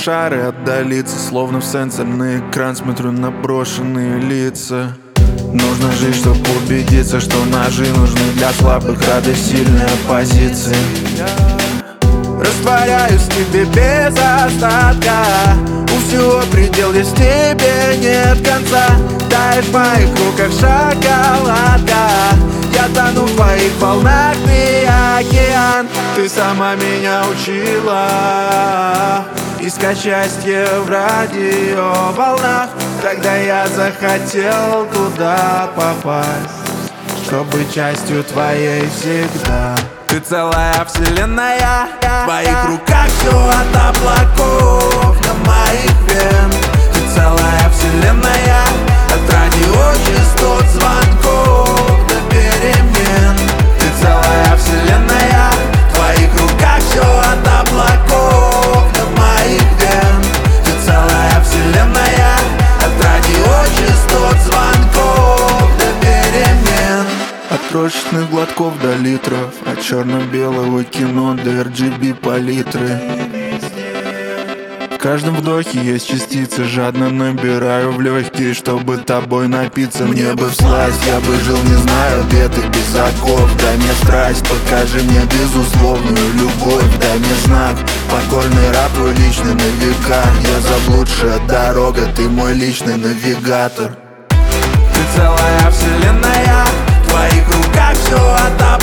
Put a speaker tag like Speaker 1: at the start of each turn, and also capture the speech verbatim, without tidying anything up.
Speaker 1: шары отдалиться, словно в сенсорный экран смотрю на брошенные лица. Нужно жить, чтоб убедиться, что ножи нужны для слабых, радость сильной оппозиции. Растворяюсь в тебе без остатка, у всего предел, есть в тебе нет конца. Тает в моих руках шоколадка, я тону в твоих волнах, ты океан. Ты сама меня учила искать счастье в радиоволнах. Тогда я захотел туда попасть, чтобы частью твоей всегда. Ты целая вселенная, в твоих руках все от облаков до моих вен. Ты целая вселенная, от радиочастот звонков до перемен. Ты целая вселенная, в твоих руках все от облаков до моих вен. Ты целая вселенная, от радиочастот звонков до перемен. От крошечных глотков до литров, от черно-белого кино до эр джи би палитры. В каждом вдохе есть частицы, жадно набираю в легкие, чтобы тобой напиться. Мне бы всласть, я бы жил, не знаю, где ты без оков. Дай мне страсть, покажи мне безусловную любовь. Дай мне знак, покорный раб, твой личный навигатор. Я заблудшая дорога, ты мой личный навигатор. Ты целая вселенная, в твоих руках все от